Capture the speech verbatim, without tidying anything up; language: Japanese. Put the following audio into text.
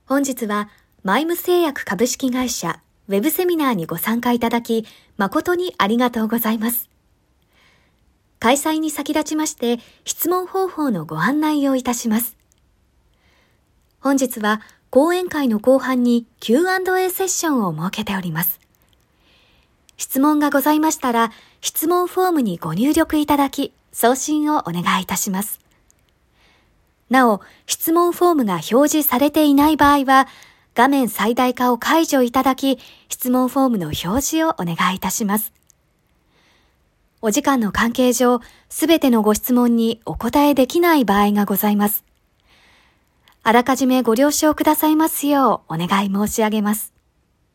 本日はマイム製薬株式会社ウェブセミナーにご参加いただき誠にありがとうございます。開催に先立ちまして質問方法のご案内をいたします。本日は講演会の後半に キューアンドエー セッションを設けております。質問がございましたら質問フォームにご入力いただき送信をお願いいたします。なお、質問フォームが表示されていない場合は、画面最大化を解除いただき、質問フォームの表示をお願いいたします。お時間の関係上、すべてのご質問にお答えできない場合がございます。あらかじめご了承くださいますようお願い申し上げます。